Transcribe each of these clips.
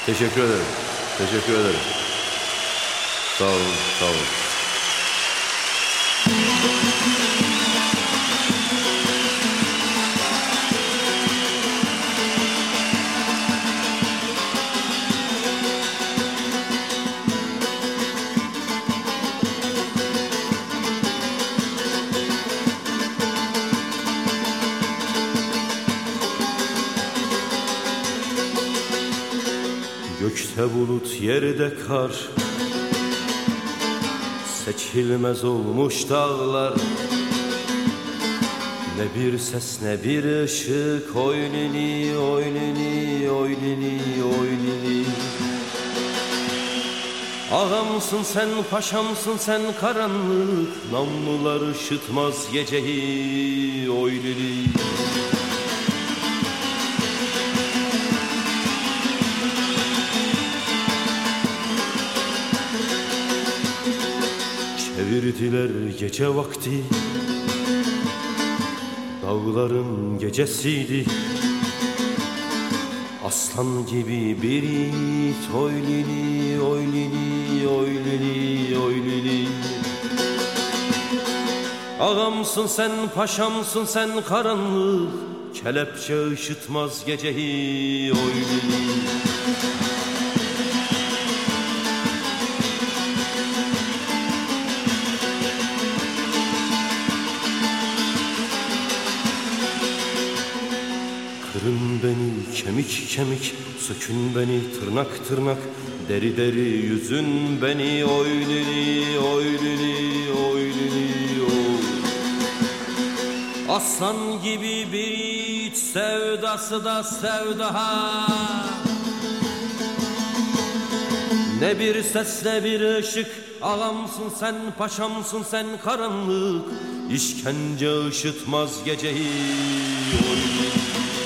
Teşekkür ederim. Teşekkür ederim. Sağ olun, sağ olun. Gökte bulut, yerde kar, seçilmez olmuş dağlar. Ne bir ses ne bir ışık, oy lili, oy lili, oy lili, oy lili. Ağamsın sen, paşamsın sen, karanlık namlular ışıtmaz geceyi, oy lili. Çevirdiler gece vakti, dağların gecesiydi. Aslan gibi bir yiğit, oy lili, oy lili, oy lili, oy lili. Ağamsın sen, paşamsın sen, karanlık kelepçe ışıtmaz geceyi, oy lili. Kırın beni kemik kemik, sökün beni tırnak tırnak, deri deri yüzün beni, oy lili, oy lili, oy lili, oy. Aslan gibi bir yiğit, sevdası da sevda. Ne bir ses ne bir ışık, ağamsın sen, paşamsın sen, karanlık işkence ışıtmaz geceyi, oy lili.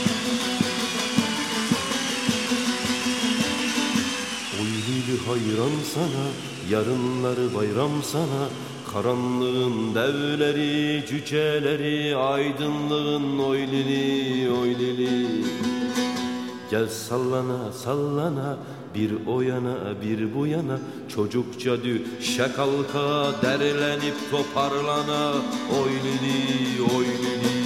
Hayran sana, yarınları bayram sana, karanlığın devleri, cüceleri, aydınlığın oy lili, oy lili. Gel sallana, sallana, bir o yana, bir bu yana, çocukça düşe kalka, derlenip toparlana, oy lili, oy lili.